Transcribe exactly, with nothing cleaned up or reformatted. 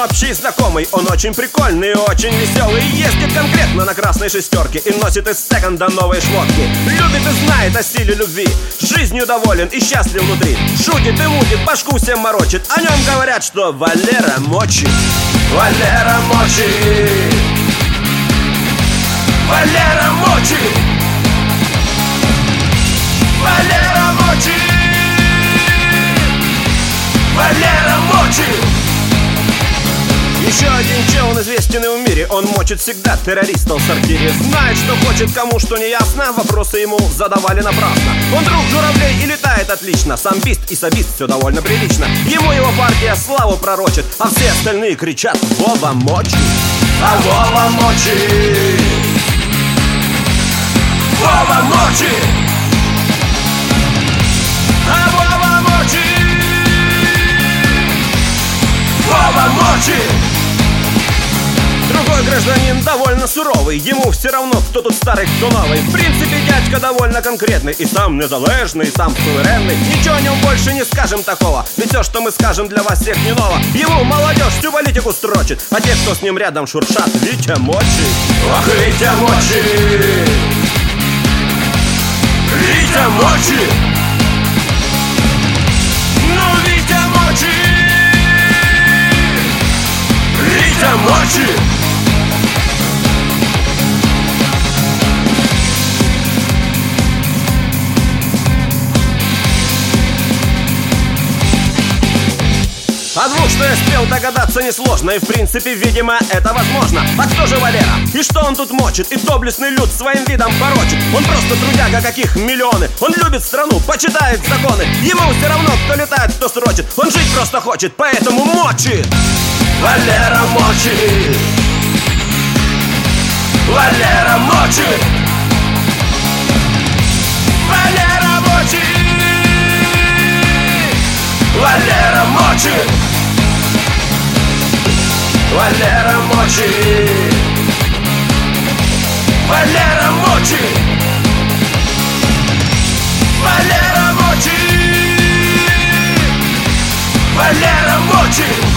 общий знакомый. Он очень прикольный и очень веселый. Ездит конкретно на красной шестерке и носит из секонда новые шмотки. Любит и знает о силе любви, жизнью доволен и счастлив внутри. Шутит и мутит, башку всем морочит. О нем говорят, что Валера мочит. Валера мочит. Валера мочит. Валера мочит. Валера мочит. Еще один чел, он известен и в мире. Он мочит всегда террористов в сортире. Знает, что хочет, кому что не ясно. Вопросы ему задавали напрасно. Он друг журавлей и летает отлично. Самбист и сабист, все довольно прилично. Ему его партия славу пророчит, а все остальные кричат: Вова мочит. А Вова мочит. Вова мочит. А Вова мочит. Вова мочит. Другой гражданин довольно суровый. Ему все равно, кто тут старый, кто новый. В принципе, дядька довольно конкретный. И сам незалежный, и сам суверенный. Ничего о нем больше не скажем такого. Ведь все, что мы скажем, для вас всех не ново. Ему молодежь всю политику строчит, а те, кто с ним рядом шуршат: Витя мочит. Ах, Витя мочит. Витя мочит. Ну, Витя мочит. Витя мочит. О двух, что я спел, догадаться несложно. И в принципе, видимо, это возможно. А кто же Валера? И что он тут мочит? И доблестный люд своим видом порочит. Он просто трудяга, каких миллионы. Он любит страну, почитает законы. Ему все равно, кто летает, кто срочит. Он жить просто хочет, поэтому мочит. Валера мочит. Валера мочит. Валера мочит. Валера мочит. Валера мочит. Валера мочит. Валера мочит. Валера мочит.